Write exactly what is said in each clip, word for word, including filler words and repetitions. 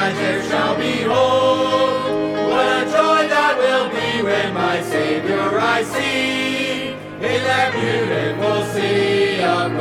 eyes there shall behold. What a joy that will be when my Savior I see in that beautiful city of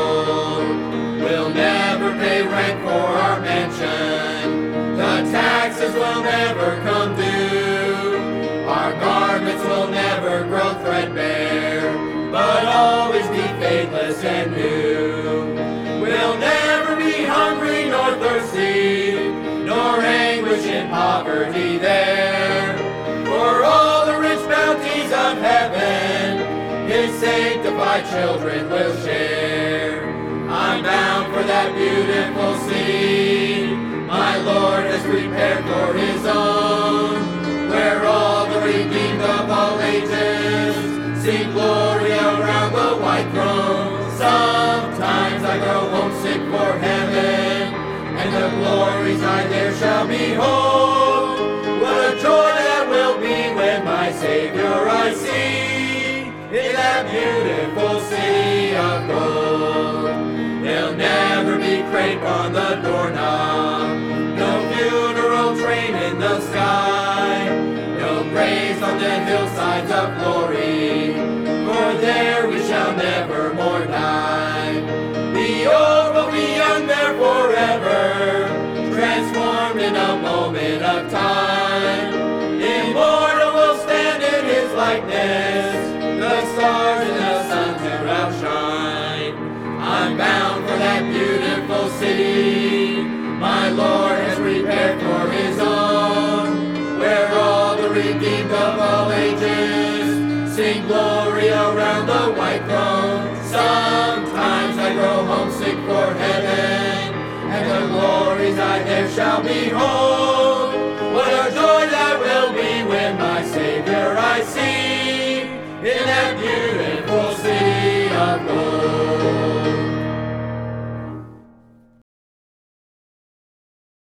gold. We'll never pay rent for our mansion. The taxes will never come due. Our garments will never grow threadbare, but always be faithless and new. We'll never be hungry nor thirsty, nor anguish in poverty there. For all the rich bounties of heaven, His sanctified children will share. I'm bound for that beautiful city my Lord has prepared for His own, where all the redeemed of all ages sing glory around the white throne. Sometimes I grow homesick for heaven, and the glories I there shall behold. What a joy that will be when my Savior I see in that beautiful city of gold. There'll never be crape on the doorknob, no funeral train in the sky, no graves on the hillsides of glory, for there we shall never more die. The old will be young there forever, transformed in a moment of time. Immortal will stand in His likeness, the stars and the sun to outshine. I'm bound for that beautiful city my Lord has prepared for His own, where all the redeemed of all ages sing glory around the white throne. Sometimes I grow homesick for heaven, and the glories I there shall behold. What a joy that will be when my Savior I see in that beautiful city of gold.